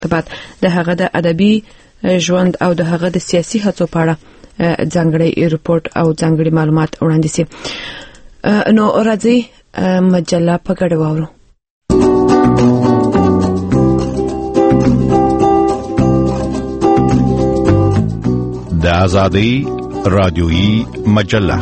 بعد د هغه د ادبي ژوند او د هغه د سیاسي هڅو په اړه ځانګړی ریپورت او ځانګړي معلومات وړاندې شي. نو راځي مجله په ګډه واورو. د آزادۍ رادیویی مجله.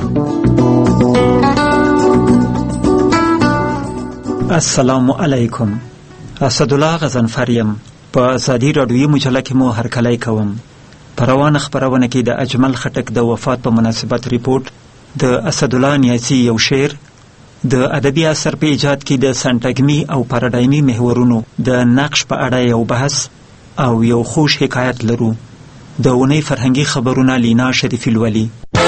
السلام علیکم. اسدالله غضنفریم. په آزادۍ رادیویی مجله کې مو هرکلی کوم. په روانه خپرونه کې د اجمل خټک د وفات په مناسبت ریپورت، د اسدالله نیازي یو شعر، د ادبي اثر په ایجاد کې د سنټګمي او پاراډایمي محورونو د نقش په اړه یو بحث او یو خوش حکایت لرو. د اونۍ فرهنګي خبرونه لینا شریفی لولي.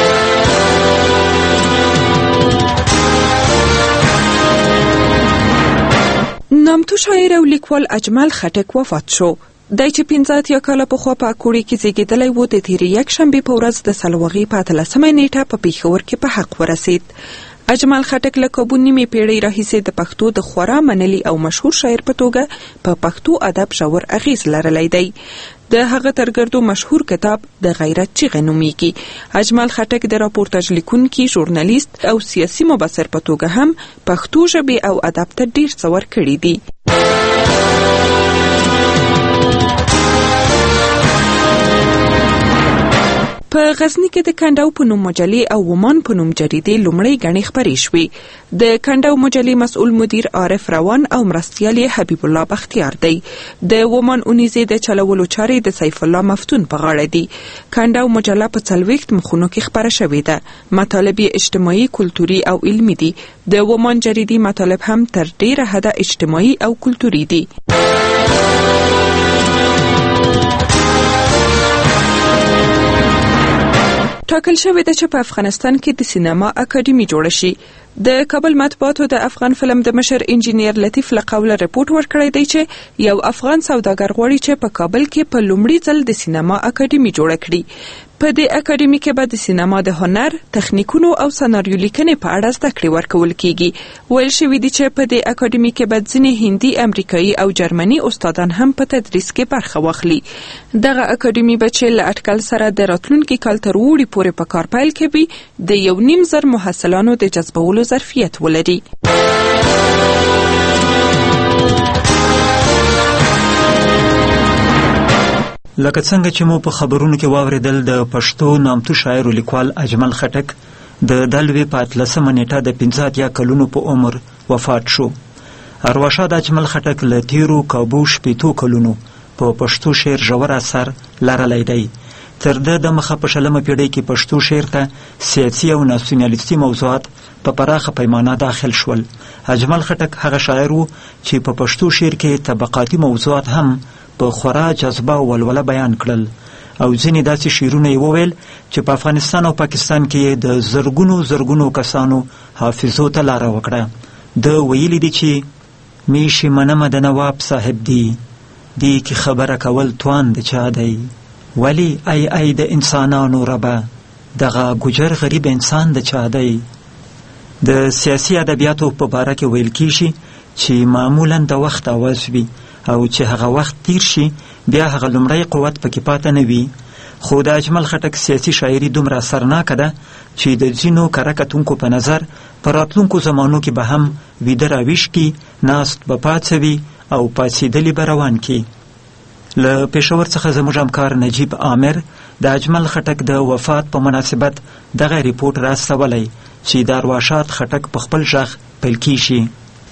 نامتو شاعر او لیکوال اجمل خټک وفات شو. دای چې 15 کاله پخوا په اکوړې کې زیږېدلی و، د تېرې یکشنبې په ورځ د سلوغې په 13 نیټه په پېښور کې په حق ورسېد. اجمل خټک له کابو نیمې پیړۍ راهیسې د پښتو د خورا منلي او مشهور شاعر په توګه په پښتو ادب ژور اغیز لرلی دی. د هغه ترګردو مشهور کتاب د غیرت چیغې نومیږي. اجمل خټک د راپورتاژ لیکونکي، ژورنالیست او سیاسي مبصر په توګه هم پښتو ژبې او ادب ته ډیر څه ورکړي دي. په غزنی کې د کندو په نوم مجلې او ومان په نوم جریدې لومړی غني خبرې شوې. د کندو مجلې مسؤل مدیر عارف روان او مرستیال حبیب الله بختیار دی. د ومان اونیزې د چلولو چارې د سیف الله مفتون په غاړه دي. کندو مجله په 40 مخونو کې خبره شوې ده. مطالب اجتماعي، کلتوري او علمي دي. د ومان جریدې مطالب هم تر ډیره حده اجتماعي او کلتوري دي. ټاکل شوې ده چې په افغانستان کې د سینما اکاډمي جوړه شي. د کابل مطبوعاتو د افغان فلم د مشر انجینیر لطیف له قوله رپورټ ورکړی دی چې یو افغان سوداګر غواړي چې په کابل کې په لومړي ځل د سینما اکاډمي جوړه کړي. په دې اکاډمي کې به د سینما د هنر، تخنیکونو او سناریو لیکنې په اړه زده کړې ورکول کیږي. ویل شوي دي چې په دې اکاډمي کې به ځینې هندي، امریکایي او جرمني استادان هم په تدریس کې برخه واخلي. دغه اکاډمي به چې له اټکل سره د راتلونکي کال تر اوړي پورې په کار پیل کوي، د 1.5 محصلانو د جذبولو ظرفیت ولري. لکه څنګه چې مو په خبرونو کې واوریدل، د پښتو نامتو شاعر او لیکوال اجمل خټک د دلوي په 13 نیټه د 15 کلونو په عمر وفات شو. ارواښاد اجمل خټک له تیرو کابو 8 کلونو په پښتو شعر ژور اثر لرلی دی. تر د مخه په 20مه پیړۍ کې پښتو شعر ته سیاسي او ناسیونالیستي موضوعات په پراخه پیمانه داخل شول. اجمل خټک هغه شاعر و چې په پښتو شعر کې طبقاتي موضوعات هم په خورا جذبه او ولوله بیان کړل، او ځینې داسې شعرونه یې وویل چې په افغانستان او پاکستان کې د زرګونو کسانو حافظو ته لاره وکړه. د ویلي دي چې میشي منمه د نواب صاحب دی کې خبره کول توان د چا دی، ولی ای د انسانانو ربه دغه ګجر غریب انسان د چا دی. د سیاسي ادبیاتو په باره کې ویل کیږي چې معمولا د وخت اواز وي، او چې هغه وخت تیر شي بیا هغه لومړی قوت پکې پاته نه وي. خو د اجمل خټک سیاسي شاعري دومره اثرناکه ده چې د ځینو کره کتونکو په نظر په راتلونکو زمانو کې به هم ویده راویښ کي، ناست به پاڅوي او پاڅېدلي به روان کي. له پېښور څخه زموږ همکار نجیب عامر د اجمل خټک د وفات په مناسبت دغه ریپورټ راستولی چې د ارواښاد خټک په خپل غږ پیل کیږي.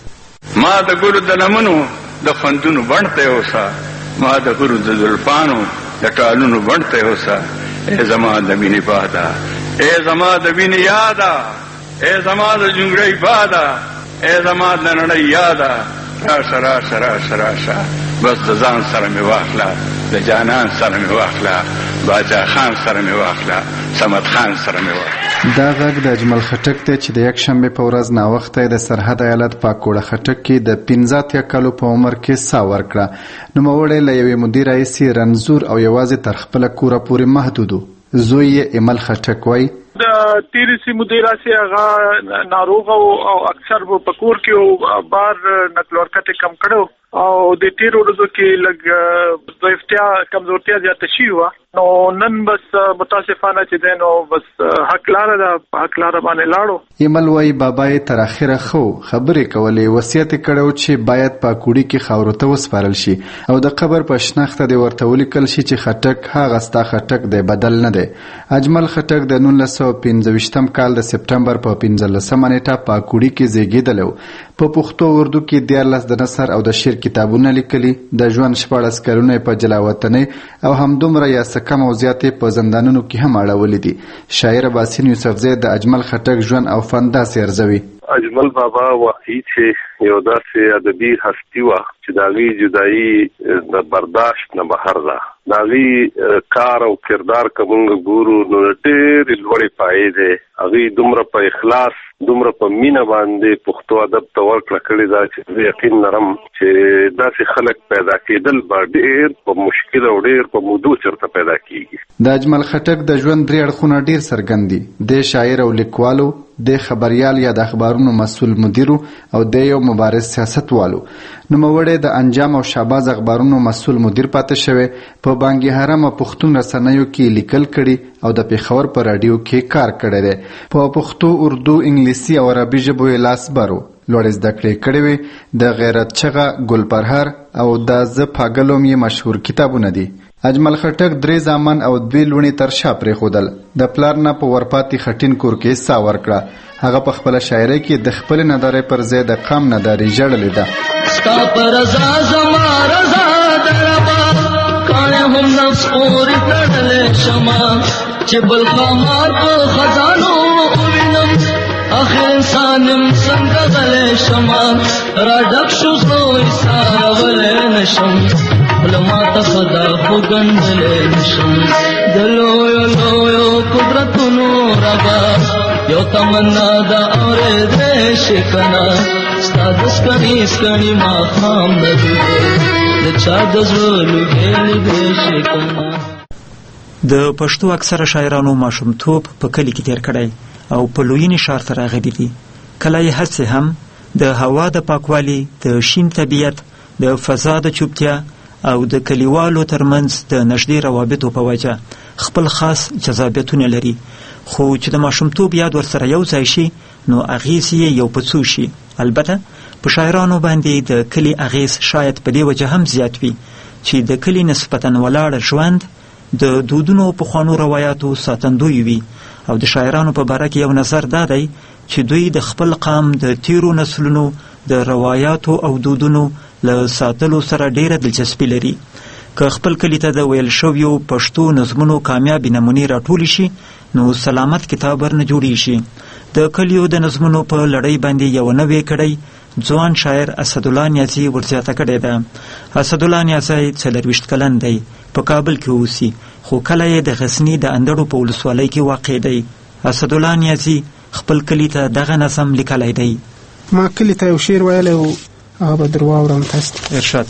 ما د ګلو د لمنو د خوندونو بڼ ته یوسه، ما د ګلو د زلفانو د ټالونو بڼ ته یوسه. ای زما د مینې باده، ای زما د وینې یاده، ای زما د جونګړۍ باده، ای زما د نړۍ یاده. راشه راشه راشه راشه، بس د ځان سره مې واخله، د جانان سره مې واخله، باچا خان سره مې واخله، صمد خان سره مې واخله. دا غږ د اجمل خټک دی چې د یکشنبې په ورځ ناوخته د سرحد ایالت پاکوړه خټک کې د 15 کالو په عمر کې ساه ورکړه. نوموړی له یوې مودې راهیسې رنځور او یوازې تر خپله کوره پورې محدود و. زوی یې ایمل خټک وایي د تیری سیمو دی راسي هغه ناروغ او اکثر په کور کې بار نقل ورکټ کم کړو او د تیر ورځو کې لګ ضعیفتیا کمزورتیا زیاته شي و نو نن بس متاسفانه چې دینو بس حق لاره باندې لاړو ایمل وای بابای تر اخره خو خبرې کولې وصیت کړو چې باید په کوړی کې خاورته وسپارل شي او د قبر په شنخته دی ورته ولیکل شي چې خټک هغه ستا خټک دی بدل نه دی. اجمل خټک د 1915 کال د سپټمبر په 15 نیټه په کوړی کې زیږیدل. په پښتو اردو کې 14 د نثر او د شعر کتابونه لیکلي، د ژوند 14 کلونه په جلاوطنۍ او همدومره یا کم او زیاتې په زندانونو کې هم اړولې دي. شاعر باسین یوسفزی د اجمل خټک ژوند او فن داسې ارزوي. اجمل بابا واقعي چې یو داسې ادبي هستی وه چې د هغې جدایي د برداشت نه بهر ده. د هغې کار او کردار که مونږ ګورو نو ډېرې لوړې پایې دی. هغې دومره په اخلاص دومره په مینه باندې پښتو ادب ته ورکړه کړې ده چې زه یقین لرم چې داسې خلک پیدا کېدل به ډېر په مشکل او ډېر په مودو چېرته پیدا کېږي. د اجمل خټک د ژوند درې اړخونه ډېر څرګند دي. د شاعر او لیکوالو، د خبریال یا د اخبارونو مسؤل مدیرو او د یو مبارز سیاستوالو. نوموړی د انجام او شهباز اخبارونو مسؤل مدیر پاتې شوی. په بانګي حرم او پښتون رسنیو کې لیکل کړي او د پېښور په راډیو کې کار کړی دی. په پښتو، اردو، انګلیسي او عربي ژبو یې لاس بارو. لوړې زده کړې کړې وې. د غیرت چغه، ګلپرهر او د زه پاګلوم یې مشهور کتابونه دي. اجمل خټک 3 زامن او 2 لوڼې تر شا پرېښودل. د پلار نه په ورپاتې خټین کور کې ساه ورکړه. هغه په خپله شاعرۍ کې د خپلې ندارۍ پر ځای د قام نداري ژړلې ده. ستا په رضا زما رضا دربا کاڼی هم نفس پورې تړلی شمه چې بل ښامار په خزانو ووینم اخر انسان یم څنګه غلی شمه را ډک شو زړه ایسارولی نشم بله ماته خدا خو ګنډلی نشم د لویو لویو قدرتونو ربا یو تمنا ده اورېدی شي که نه ستا د سکڼي سکڼي ماښام نه دی د چا د زړه لوګې لیدی شي که نه. د پښتو اکثره شاعرانو ماشومتوب په کلي کې تیر کړی او په لویینې ښار ته راغلي دي. کله یې هڅې هم د هوا د پاکوالي، د شین طبیعت، د فضا د چوپتیا او د کلیوالو ترمنځ د نږدې روابطو په وجه خپل خاص جذابیتونه لري. خو چې د ماشومتوب یاد ورسره یو ځای شي نو اغیز یې یو په څو شي. البته په شاعرانو باندې د کلي اغیز شاید په دې وجه هم زیات وي چې د کلي نسبتاً ولاړ ژوند د دودونو پخوانو روایاتو ساتندوی وي. او د شاعرانو په باره کې یو نظر دا دی چې دوی د خپل قام د تیرو نسلونو د روایاتو او دودونو له ساتلو سره ډیره دلچسپي لري. که خپل کلي ته د ویل شویو پښتو نظمونو کامیابې نمونې راټولې شي نو سلامت کتاب ورنه جوړی شي. د کلیو د نظمونو په لړۍ باندې یو نوې کړۍ ځوان شاعر اسدالله نیازي ورزیاته کړې ده. اسدالله نیازي 24 کلن دی، په کابل کې اوسي، خو کله یې د غزني د اندړو په ولسوالۍ کې واقع دی. اسدالله نیازي خپل کلي ته دغه نظم لیکلی دی. ما کلي ته یو شعر ویلی و، هغه به در واورم تاسو ته. ارشاد.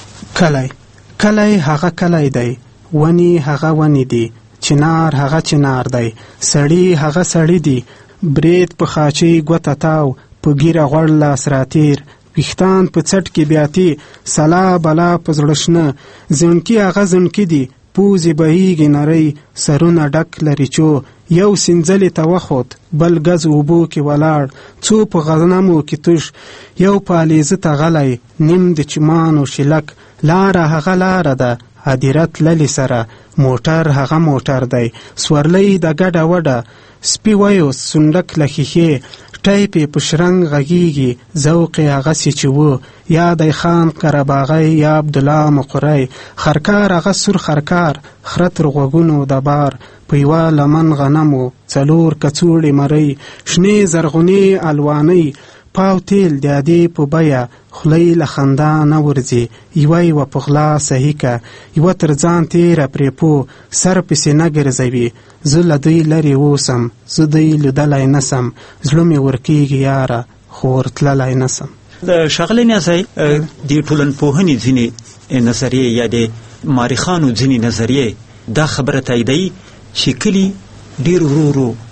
کلی هغه کلی دی، ونی هغه ونی دی، چنار هغه چنار دی، سړی هغه سړی دی، برید په خاچۍ ګوته تاو، په ګیره غوړ لاس راتیر، ویښتان په څټ کې بیاتي، سلا بلا په زړه شنه، زڼکي هغه زڼکي دي، پوزې بهیږي نرۍ، سرونه ډک لري چو، یو سینځلې ته وخوت، بل ګز اوبو کې ولاړ، څو په غنمو کې توش، یو په علیزه ته غلی، نیم د چمانو شلک، لاره هغه لاره ده، هدیرت للی سره، موټر هغه موټر دی، سورلی د ګډه وډه، سپي ویو سنډک له ښیښې، ټیپې په شرنګ غږیږي، ذوق یې هغسې چې و، یا دی خان قرهباغی یا عبدالله مقری، خرکار هغه سور خرکار، خره تر غوږونو د بار، په یوه لمن غنمو 4 کڅوړې مرۍ، شنې زرغونې الوانۍ، پاو تیل د ادې په بیه، خولۍ له خندا نه ورځي، یوه په غلا صحیح که، یوه تر ځان تیره پرې پو، سر پسې نه ګرځوي، زه له دوی لرې اوسم، زه دوی لیدلی نسم، زړه مې ورکېږي یاره خو ورتللی نسم. د ښاغلي نیازی د ټولنپوهنې ځینې نظریې یا د مارخانو ځینې نظریې دا خبره تاییدوي چې کلي ډېر ورو ورو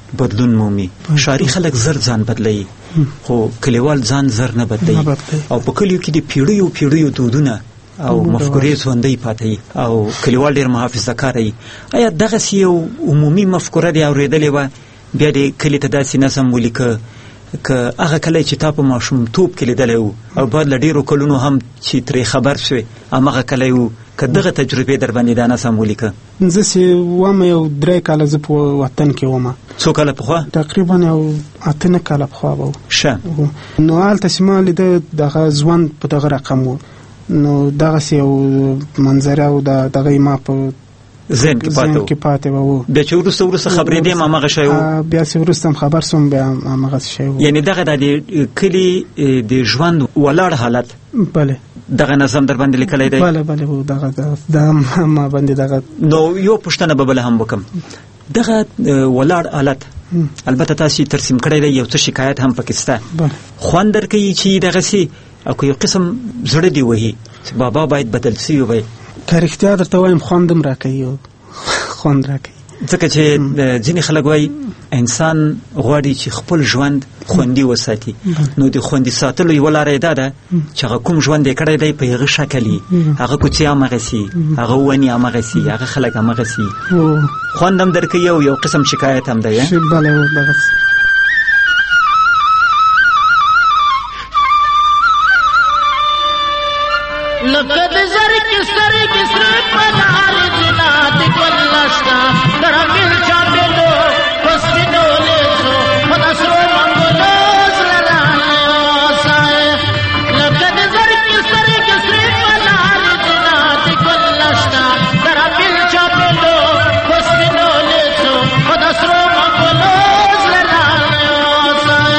بدلون مومي. ښاري خلک زر ځان بدلوي خو کلیوال ځان زر نه بدلوي او په کلیو کې د پیړیو دودونه او مفکورې ژوندۍ پاتې او کلیوال ډېر محافظه کاره وي. آیا دغسې یو عمومي مفکوره دې اورېدلې وه بیا دې کلي ته داسې نظم ولیکه که هغه کلی چې تا په ماشومتوب کې لیدلی و او بعد له ډېرو کلونو هم چې ترې خبر شوې همغه کلی و که دغه تجربې در باندې دا نظم ولیکه؟ زه چې وم یو 3 کاله زه په وطن کې وم. څو کاله پخوا؟ تقریبا یو 8 کاله پخوا به و. ښه. نو هلته چې ما لیده دغه ژوند په دغه رقم و نو دغسې یو منظره او دغه ما په ذهن کې پاتې و. بیا چې وروسته خبرېدې همغه شی و؟ بیا چې وروسته خبر سوم بیا همغه شی و. یعنې دغه د کلي د ژوند ولاړ حالت بله دغه نظم در باندې لیکلی دی؟ بله دغه ما باندې دغه. نو یو پوښتنه به بله هم وکړم، دغه ولاړ حالت البته تاسو ترسیم کړی دی، یو څه شکایت هم پکې شته، خوند درکوي چې دغسې او که یو قسم زړه دې وهي چې بابا باید بدل شوی وای؟ که رښتیا درته وایم خوند هم راکوي، خوند راکوي، ځکه چې ځینې خلک وایي انسان غواړي چې خپل ژوند خوندي وساتي. نو د خوندي ساتلو یوه لاره یې دا ده چې هغه کوم ژوند یې کړی دی په هغه شکل وي، هغه کوڅې همغسې، هغه ونې همغسې، هغه خلک همغسې، خوند هم درکوي او یو قسم شکایت هم دی. لکه د زرکې سترګې سرې په لارې جنات ګل نشته ترمل چاپېلو په سپینو لیسو په د سرو منګولو زړه رانیوسای. لکه د زرکې سترګې سرې په لارې جنات ګل نشته ترمل چاپېلو په سپینو لیسو په د سرو منګولو زړه رانیوسای.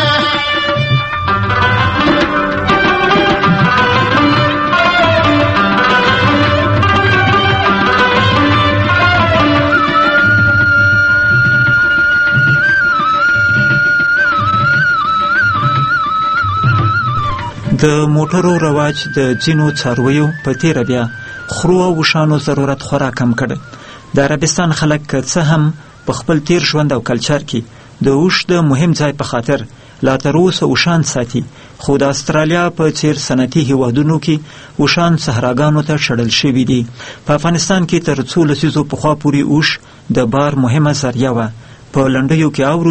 د موټرو رواج د ځینو څارویو په تیره بیا خرو او وښانو ضرورت خورا کم کړ. د عربستان خلک که څه هم په خپل تیر ژوند او کلچر کې د اوښ د مهم ځای په خاطر لا تر اوسه اوښان ساتي، خو د استرالیا په څیر صنعتي هیوادونو کې اوښان صحراګانو ته شړل شوي دي. په افغانستان کې تر څو لسیزو پخوا پورې اوښ د بار مهمه ذریعه وه. په لنډیو کې اورو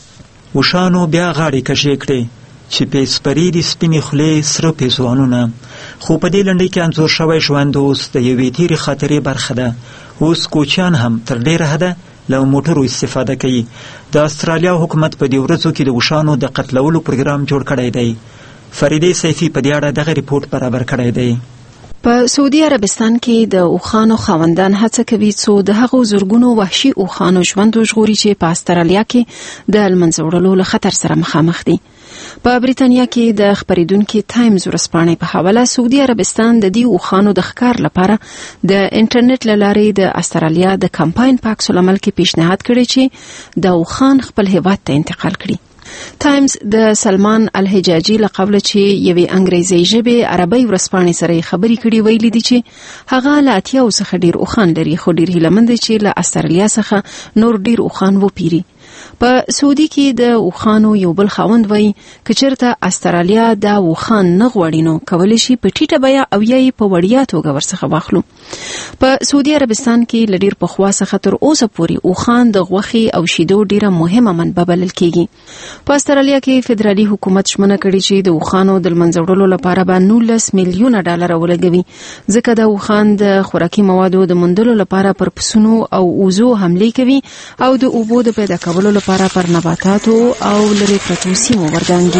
چې اوښانو بیا غاړې کږې کړې چې پیسپري دي سپینې خولې سره پیزوانونه. خو په دې لنډۍ کې انځور شوی ژوند اوس د یوې تیرې خاطرې برخه ده. اوس کوچیان هم تر ډېره حده له موټرو استفاده کوي. د استرالیا حکومت په دې ورځو کې د اوښانو د قتلولو پروګرام جوړ کړی دی. فریدې سیفي په دې اړه دغه ریپورت برابر کړی دی. په سعودي عربستان کې د اوښانو خاوندان هڅه کوي څو د هغو زرګونو وحشي اوښانو ژوند وژغوري چې په استرالیا کې د له منځه وړلو له خطر سره مخامخ دي. په بریتانیا کې د خبریدونکو ټایمز ورځپاڼې په حواله سعودي عربستان د دې اوښانو د ښکار لپاره د انټرنیټ له لارې د استرالیا د کمپاین په عکس العمل کې پیشنهاد کړی چې د اوښان خپل هیواد ته انتقال کړي. ټایمز د سلمان الحجاجي له قبله چې یوې انګریزي ژبې عربي ورځپاڼې سره خبرې کړي ویلي دي چې هغه له 80 څخه ډیر اوښان لري، خو ډیر هیلمند دي چې له استرالیا څخه نور ډیر اوښان وپیري. په سعودي کې د اوښانو یو بل خاوند وایي که چېرته استرالیا د اوښان نه غواړي نو کولی شي په ټیټه بیه او یا یې په وړیا توګه ورڅخه واخلو. په سعودي عربستان کې له ډیر پخوا څخه تر اوسه پورې اوښان د غوښې او شیدو ډیره مهمه منبع بلل کېږي. په استرالیا کې فدرالي حکومت ژمنه کړې چې د اوښانو د له منځه وړلو لپاره به 19 میلیونه ډالر ولګوي، ځکه د اوښان د خوراکي موادو د موندلو لپاره پر پسونو او وزو حملې کوي او د اوبو د پیدا کولو لپاره پر نباتاتو او لرې پرتو سیمو ورګانګي.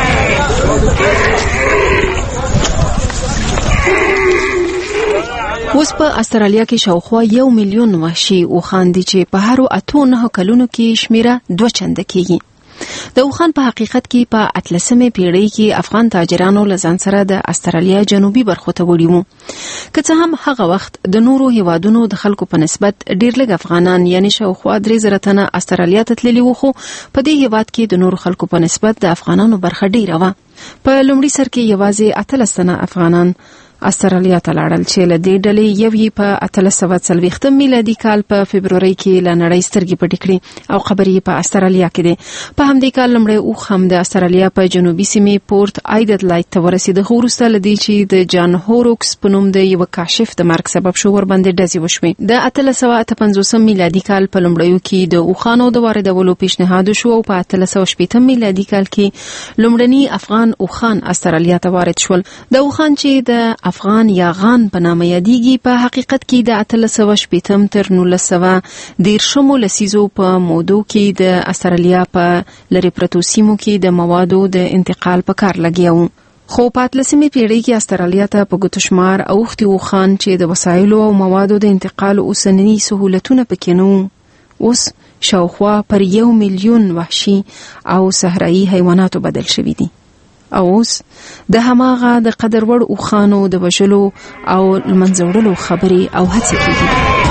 اوس په استرالیا کې شاوخوا 1 میلیون وحشي اوښان دي چې په هرو 8 کلونو کې شمیره 2 چنده کېږي. د اوښان په حقیقت کې په 18مې پیړۍ کې افغان تاجرانو له ځان سره د استرالیا جنوبي برخو ته وړي وو. که څه هم هغه وخت د نورو هیوادونو د خلکو په نسبت ډیر لږ افغانان یعنی شاوخوا 3,000 تنه استرالیا ته تللي وو، خو په دې هیواد کې د نورو خلکو په نسبت د افغانانو برخه ډیره وه. په لومړي سر کې یوازې 18 تنه افغانان استرالیا ته لاړل چې له دې ډلې یو یې په 1840 میلادي کال په فبروري کې له نړۍ سترګې پټې کړې او قبر یې په استرالیا کې دی. په همدې کال لومړی اوښ هم د استرالیا په جنوبي سیمې پورت ایډلایډ ته ورسېد، خو وروسته له دې چې د جان هوروکس په نوم د یو کاشف د مرګ سبب شو ورباندې ډزې وشوې. د 1858 میلادي کال په لومړیو کې د اوښانو د واردولو پیشنهاد وشو او په 1860 میلادي کال کې لومړني افغان اوښان استرالیا ته وارد شول. د اوښان چې د افغان یا غان په نامه یادېږي په حقیقت کې د 1860 تر 1910 لسیزو په مودو کې د استرالیا په لری پرتو سیمو کې د موادو د انتقال په کار لګیا وو. خو په 18مې پیړۍ کې استرالیا ته په ګوتو شمار اوښتي اوښان چې د وسایلو او موادو د انتقال اوسنی سهولتونه پکې نه وو. اوس شاوخوا پر 1 میلیون وحشي او صحرایي حیواناتو بدل شوي دي. او اوس د هماغه د قدر وړ اوښانو د وژلو او منځه وړلو خبرې او هڅې کېږي.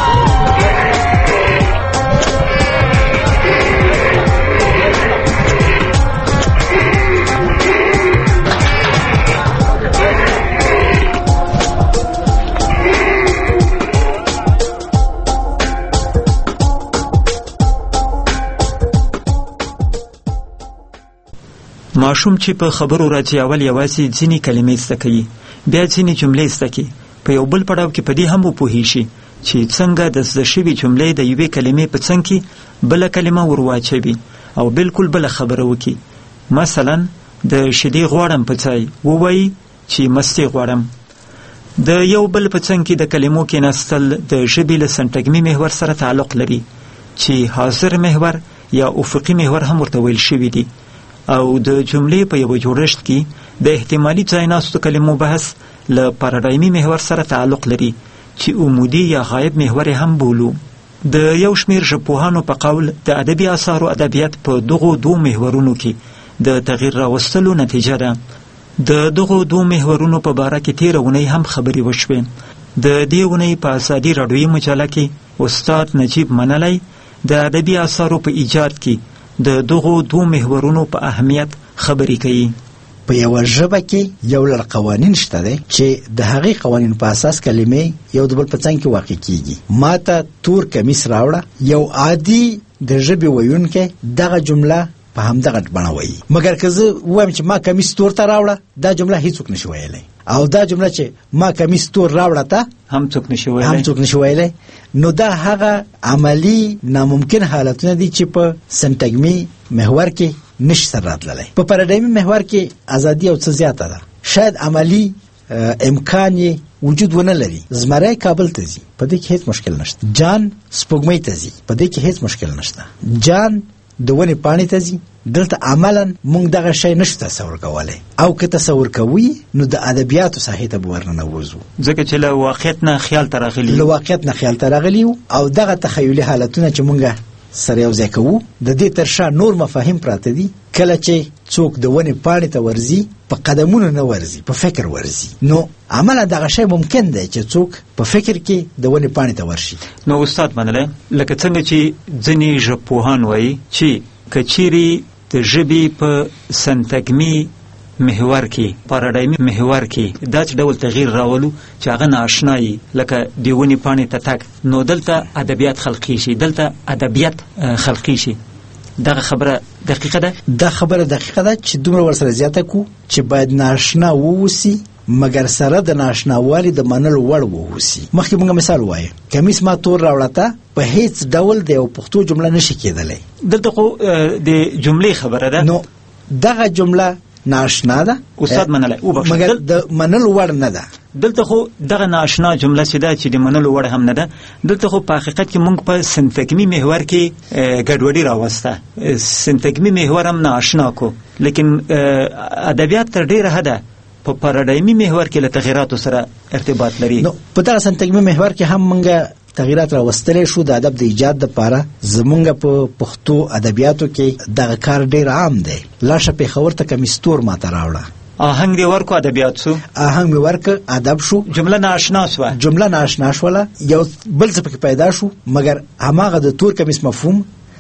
ماشوم چې په خبرو راځي اول یوازې ځینې کلمې زده کوي، بیا ځینې جملې زده کوي. په یو بل پړاو کې په دې هم وپوهیږي چې څنګه د زده شوي جملې د یوې کلمې په څنګ کې بله کلمه ورواچوي او بالکل بله خبره وکړي. مثلا د شیدې غواړم په ځای ووایي چې مستې غواړم. د یو بل په څنګ کې د کلمو کېناستل د ژبې له سنټګمي محور سره تعلق لري چې حاضر محور یا افقي محور هم ورته ویل شوي دي. او د جملې په یو جوړښت کې د احتمالي ځایناستو کلمو بحث له پارادایمي محور سره تعلق لري چې عمودي یا غایب محور هم بولو. د یو شمیر ژبپوهانو په قول د ادبي اثارو ادبیات په دغو دوه محورونو کې د تغییر راوستلو نتیجه ده. د دغو دوه محورونو په باره کې تېره اونۍ هم خبرې وشوې. د دې اونۍ په ازادي راډیویي مجله کې استاد نجیب منلی د ادبي اثارو په ایجاد کې د دغو دوه محورونو په اهمیت خبرې کوي. په یو ژبه کې یو لړ قوانین شته دي چې د هغې قوانین په اساس کلمې یو د بل په څنګ کې واقع کیږي. ماته تور کمیس راوړه، یو عادي د ژبې ویونکی دغه جمله په همدغه بڼه وایي، مګر که زه ووایم چې ما کمیس تور ته راوړه، دا جمله هیڅوک نشي ویلی. او دا جمله چې ما کمیس تور راوړه ته هم څوک نشي ویلی. نو دا هغه عملی ناممکن حالتونه دي چې په سنټګمي محور کې نشي سره راتللی. په پارادایمي محور کې ازادي او څه زیاته ده، شاید عملی امکان یې وجود ونه لري. زمری کابل ته ځي، په دې کې هیڅ مشکل نشته. جان سپوږمۍ ته ځي، په دې کې هیڅ مشکل نشته. جان د ونې پاڼې ته ځي، دلته عملا موږ دغه شی نشو تصور کولی. او که تصور کوي نو د ادبیاتو ساحې ته به ورننوځو، ځکه چې له واقعیت نه خیال ته راغلي او دغه تخیلي حالتونه چې موږ سره یو ځای کوو د دې تر شا نور مفاهیم پراته دي. کله چې څوک د ونې پاڼې ته ورځي په قدمونو نه ورځي، په فکر ورځي. نو عملا دغه شی ممکن دی چې څوک په فکر کې د ونې پاڼې ته ورشي. نو استاد منلی لکه څنګه چې ځینې ژبپوهان وایي چې که چیرې د ژبې په سنټګمي محور کې پارادایمي محور کې دا چې ډول تغییر راولو چې هغه نااشنایي لکه د ونې پاڼې ته تګ، نو دلته ادبیات خلقي شي، دغه خبره دقیقه ده؟ دا خبره دقیقه ده چې دومره ورسره زیاته کو چې باید ناشنا ووسی، مګر سره د ناشناوالي د منلو وړ ووسی. مخکې موږ مثال وایو، کمیس ما تور راوړه ته په هیڅ ډول د یو پښتو جمله نشي کېدلی. دلته خو د جملې خبره ده. نو دغه جمله ناشنا ده استاد منلی، مګر د منلو وړ نه ده. دلته خو دغه ناشنا جمله چې ده چې د منلو وړ هم نه ده. دلته خو په حقیقت کې موږ په سنټګمي محور کې ګډوډي راوسته، سنټګمي محور هم ناشنا کو، لیکن ادبیات تر ډیره حده په پارادایمي محور کې له تغییراتو سره ارتباط لري. نو په دغه سنټګمي محور کې هم موږ تغییرات راوستلی شو. د ادب د ایجاد لپاره زمونږ په پښتو ادبیاتو کې دغه کار ډیر عام دی. لاشه پېښور ته کمیس تور ماته راوړه، آهنګ دې ورکو ادبیات شو، آهنګ مې ورکه ادب شو، جمله ناشنا شوله، یو بل څه پکې پیدا شو، مګر هماغه د تور کمیس مفهوم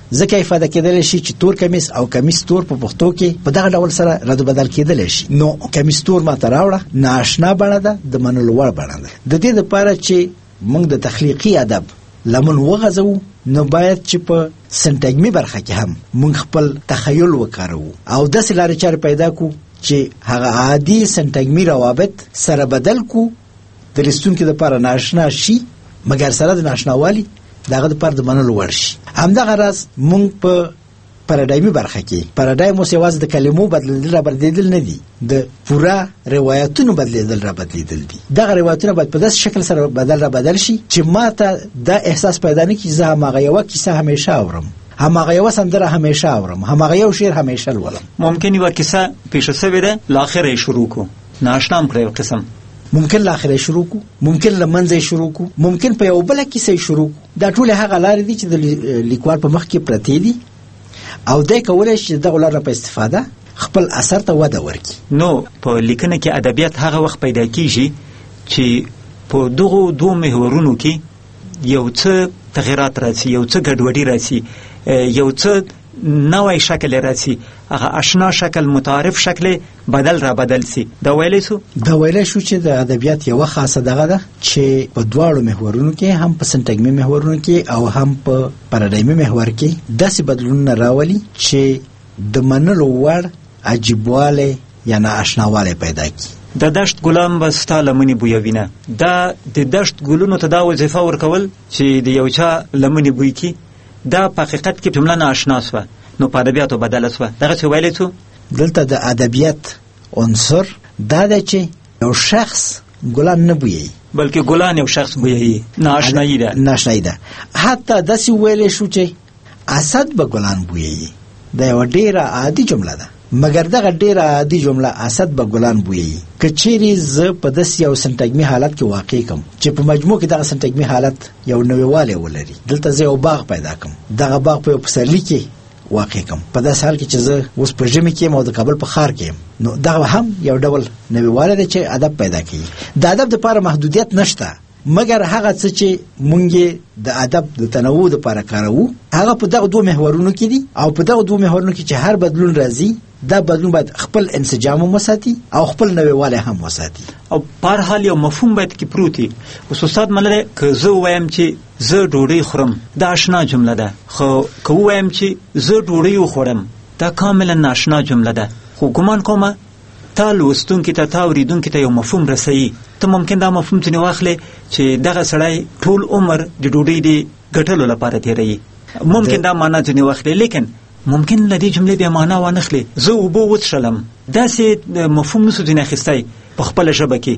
ځکه ifade کېدل شي چې تور کمیس او کمیس تور په پښتو کې په دغه ډول سره رد بدل کېدل شي. نو کمیس تور ماته راوړه ناشنا بڼه ده، د منلو وړ بڼه ده. د دې لپاره چې موږ د تخلیقي ادب لمن وغځو نو باید چې په سنټګمي برخه کې هم موږ خپل تخیل وکړو او داسې لارې چارې پیدا کو چې هغه عادي سنټګمي روابط سره بدل کو د لستونکو لپاره ناشنا شي، مګر سره د ناشناوالي دغه لپاره د منلو وړ شي. همدغه راز موږ په پاراډایمي برخه کې پاراډایم اوس یوازې د کلمو بدلیدل نه دي، د پوره روایتونو بدلیدل دي. دغه روایتونه باید په داسې شکل سره بدل شي چې ماته دا احساس پیدا نه کړي چې زه هماغه یوه کیسه همیشه اورم، هماغه یوه سندره همیشه اورم، هماغه یو شعر همیشه لولم. ممکن یوه کیسه پیښه سوې ده له اخره یې شروع کو، ناشنا هم کړی یو قسم، ممکن له اخره شروع کو، ممکن له منځه شروع کو، ممکن په یو بله کیسه شروع کو. دا ټول هغه لارې دي چې د لیکوال په مخ کې پرتې دي او دی کولی شي دغه لاره په استفاده خپل اثر ته وده ورکړي. نو په لیکنه کې ادبیات هغه وخت پیدا کیږي چې په دغو دوه محورونو کې یو څه تغیرات راځي، یو څه ګډوډي راځي، یو څه نوی شکل راځي، هغه آشنا شکل متعارف شکل بدل سي. دا ویلی شو چې د ادبیات یو خاصه دغه ده چې په دواړو محورونو کې هم په سنټګمي محورونو کې او هم په پاراډایمي محور کې داسې بدلونونه راولي چې د منلو وړ عجیبواله یا ناآشناواله پیدا کړي. د دشت ګلان به ستا لمنې بویوینه، دا د دشت ګلونو ته دا وظیفه ورکول چې د یو چا لمنې بوی کړي، دا په حقیقت کې جمله ناآشنا سوه، نو په ادبیاتو بدله سوه. دغسې ویلی څو دلته د ادبیات عنصر دا دی چې یو شخص ګلان نه بویي بلکې ګلان یو شخص بویي، ناآشنایي ده. حتی داسې ویلی شو چې اسد به ګلان بویي. دا یوه ډېره عادي جمله ده، مګر دغه ډېره عادي جمله اسد به ګلان بویي که چیرې زه په داسې یو سنټګمي حالت کې واقع کم چې په مجموع کې دغه سنټګمي حالت یو نویوالی ولري. دلته زه یو باغ پیدا کم، دغه باغ په یو پسرلي کې واقع کم، په داسې حال کې چې زه اوس په ژمي کې یم او د کابل په ښار کې یم، نو دغه هم یو ډول نویوالی دی چې ادب پیدا کوي. د ادب دپاره محدودیت نشته، مګر هغه څه چې مونږ د ادب د تنوع دپاره کاروو هغه په دغه دوه محورونو کې دي او په دغه دوه محورونو کې چې هر بدلون راځي دا بدلون باید خپل انسجام هم وساتي او خپل نویوالی هم وساتي او په هر حال یو مفهوم باید کې پروت وي. اوس استاد مللی که زه ووایم چې زه ډوډۍ خورم دا اشنا جمله ده، خو که ووایم چې زه ډوډۍ وخورم دا کاملا ناشنا جمله ده. خو ګمان کومه تا لوستونکي ته تا اورېدونکي ته یو مفهوم رسوي، ته ممکن دا مفهوم ځینې واخلې چې دغه سړی ټول عمر د ډوډۍ د ګټلو لپاره تېروي، ممکن دا معنا ځینې واخلې، لیکن ممکن له دې جملې بیا معنا وانخلې. زه اوبه وڅښلم داسې مفهوم نسو ځینې اخیستی په خپله ژبه کې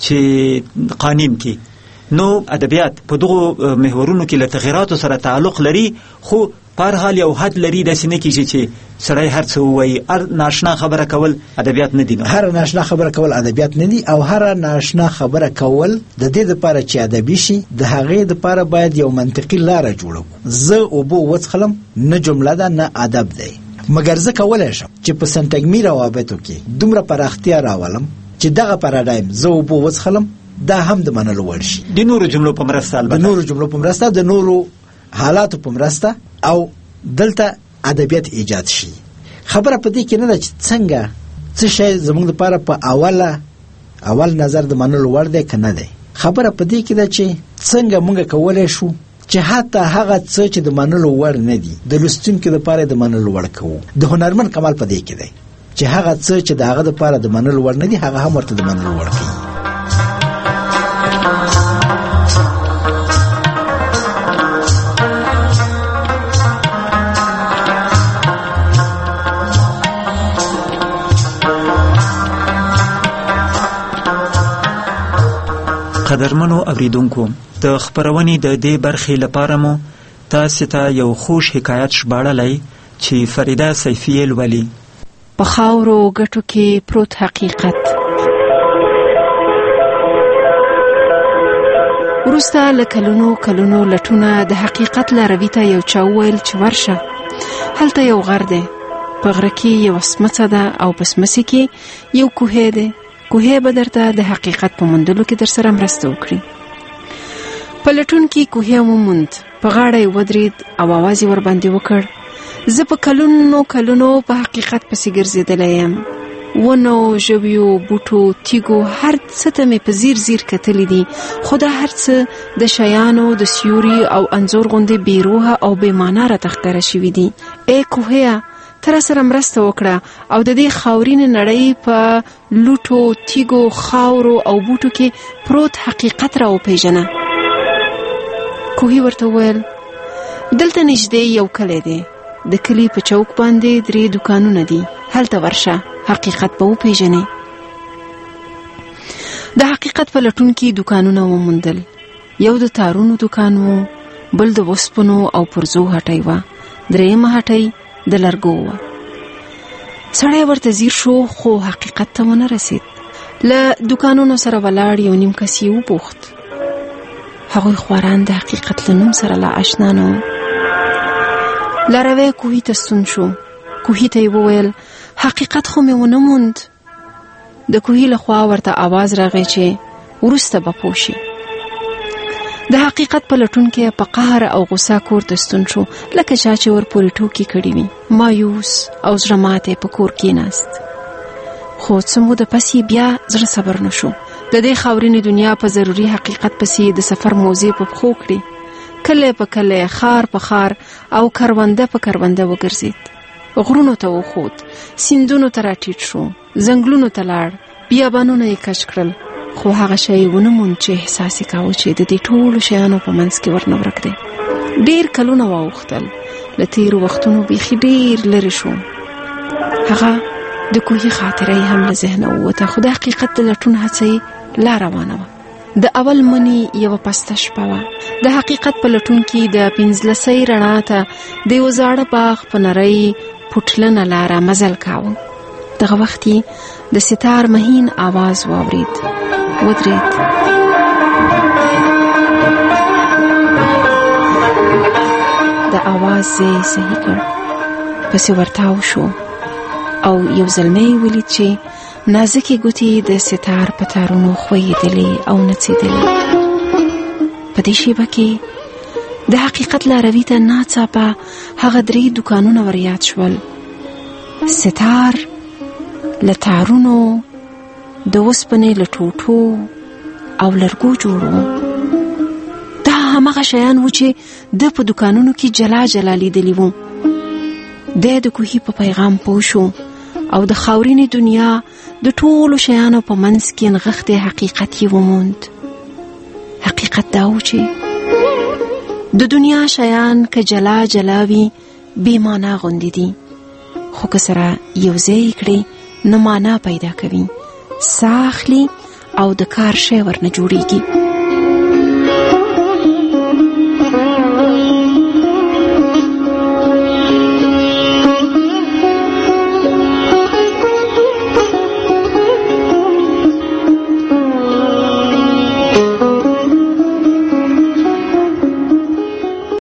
چې قانون کې. نو ادبیات په دغو محورونو کې له تغیراتو سره تعلق لري، خو په هر حال یو حد لري، داسې نه کېږي چې سړی هر څه ووایي. هر ناشنا خبره کول ادبیات نه دي. هر ناشنا خبره کول ادبیات نه دي او هر ناشنا خبره کول د دې لپاره چې ادبي شي د هغې لپاره باید یو منطقي لاره جوړه کړو. زه اوبه وڅښلم نه جمله ده نه ادب دی، مګر زه کولی شم چې په سنټګمي روابطو کې دومره پراختیا راولم چې دغه پاراډایم زه اوبه وڅښلم دا هم د منلو وړ شي، د نورو جملو په مرسته، د نورو جملو په مرسته، د نورو حالاتو په مرسته، او دلته ادبیات ایجاد شي. خبره په دې کې نه ده چې څنګه څه شی زموږ لپاره په اول نظر د منلو وړ دی که نه دی. خبره په دې کې ده چې څنګه موږ کولی شو چې حتی هغه څه چې د منلو وړ نه دي د لوستونکو لپاره د منلو وړ کوو. د هنرمند کمال په دې کې دی چې هغه څه چې د هغه لپاره د منلو وړ نه دي هغه هم ورته د منلو وړ کوي. قدرمنو اوریدونکو، د خپرونې د دې برخې لپاره مو تاسو ته یو خوش حکایت ژباړلی چې فریده سیفي یې لولي. په خاورو ګټو کې پروت حقیقت. وروسته له کلونو لټونه د حقیقت لاروي ته یو چا وویل چې ورشه هلته یو غر دی، په غره کې یو سمڅه ده او په سمڅې کې یو کوهی دی، کوهی به درته د حقیقت په موندلو کې در سره مرسته وکړي. پلټونکي کوهی وموند، په غاړه یې ودرېد او आवाज یې ورباندې وکړ. زه په کلونو په حقیقت پسې ګرځېدلی یم. ونو، ژویو، بوټو، تیږو، هر څه ته مې په زیر کتلی دي، خو دا هر څه د شیانو د سیوري او انځور غوندې بې روحه او بې معنا راته ښکاره شوي دي. ای کوهیه، ته راسره مرسته وکړه او د دې خاورینې نړۍ په لوټو، تیږو، خاورو او بوټو کې پروت حقیقت را وپیژنه. کوهی ورته وویل دلته نږدې یو کلی دی، د کلی په چوک باندې 3 دوکانونه دي، هلته ورشه، حقیقت به وپیژنې. د حقیقت پلټونکي دوکانونه وموندل. یو د تارونو دوکان و، بل د وسپنو او پرزو هټۍ وه، درېیمه هټۍ د لرګو وه. سړی ورته ځیر شو خو حقیقت ته ونه رسید. له دوکانونو سره ولاړ یو نیم کس یې وپوښت. هغوی خواران د حقیقت له نوم سره لا اشنا نه وو. لاروی کوهي ته ستون شو. کوهي ته یې وویل حقیقت خو مې ونه موند. د کوهي له خوا ورته आवाज راغی چې وروسته به پوه شي. د حقیقت پلټونکی په قهر او غوسه کور ته ستون شو، لکه چا چې ورپورې ټوکې کړي وي. مایوس او زړه ماتی په کور کېناست. خو څه موده پس یې بیا زړه صبر نه شو. د دې خاورینې دنیا په ضروري حقیقت پسې د سفر موزې په پښو کړې. کله په کله، خار په خار او کرونده په کرونده وګرځید. غرونو ته وخوت، سیندونو ته راټیټ شو، ځنګلونو ته لاړ، بیابانونه یې کش کړل، خو هغه شی ونه موند چې احساس یې کاوه چې د دې ټولو شیانو په منځ کې ورنه ورک دی. ډېر کلونه واوښتل، له تېرو وختونو بیخي ډېر لرې شو. هغه د کوهي خاطره یې هم له ذهنه ووته، خو د حقیقت د لټون هڅه یې لا روانه وه. د اول مني یوه پسته شپه وه. د حقیقت پلټونکي د 15 رڼا ته د یو زاړه باغ په نرۍ پټلنه لاره مزل کاوه. دغه وخت یې د ستار مهین آواز واورید. ودرید. د آواز ځای صحیح کړ، پسې ورتاو شو او یو زلمی ولید چې نازکې ګوتې د ستار په تارونو خویدلې او نڅېدلې. په دې شیبه کې د حقیقت لاروي ته ناڅاپه هغه 3 دوکانونه ور یاد شول. ستار له تارونو، د اوسپنې له ټوټو او لرګو جوړو. دا همغه شیان و چې د په دوکانونو کې جلا جلا لیدلی وو. د کوهي په پیغام پوه شو او د خاورینې دنیا د ټولو شیانو په منځ کې نغښتی حقیقت یې وموند. حقیقت دا و چې د دنیا شیان که جلا جلا وي بې معنا غوندې دي، خو که سره یو ځای کړي نه معنا پیدا کوي، ساه اخلي او د کار شی ورنه جوړیږي.